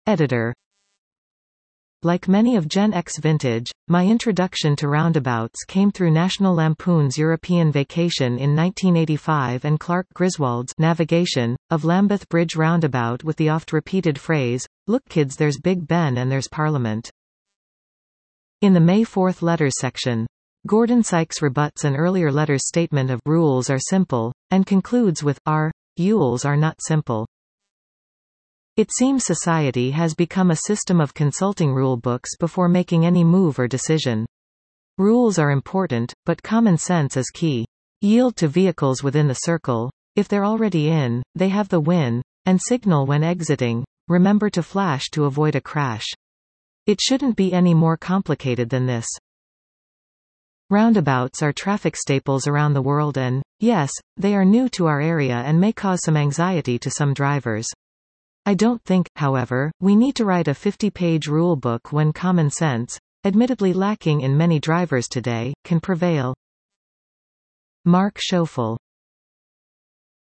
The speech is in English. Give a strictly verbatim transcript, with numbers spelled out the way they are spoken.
Editor. Like many of Gen X vintage, my introduction to roundabouts came through National Lampoon's European Vacation in nineteen eighty-five and Clark Griswold's Navigation of Lambeth Bridge Roundabout, with the oft-repeated phrase, "Look kids, there's Big Ben and there's Parliament." In the May fourth letters section, Gordon Sykes rebuts an earlier letter's statement of "rules are simple," and concludes with, "Our rules are not simple." It seems society has become a system of consulting rule books before making any move or decision. Rules are important, but common sense is key. Yield to vehicles within the circle. If they're already in, they have the win. And signal when exiting. Remember to flash to avoid a crash. It shouldn't be any more complicated than this. Roundabouts are traffic staples around the world and, yes, they are new to our area and may cause some anxiety to some drivers. I don't think, however, we need to write a fifty-page rule book when common sense, admittedly lacking in many drivers today, can prevail. Mark Schoeffel.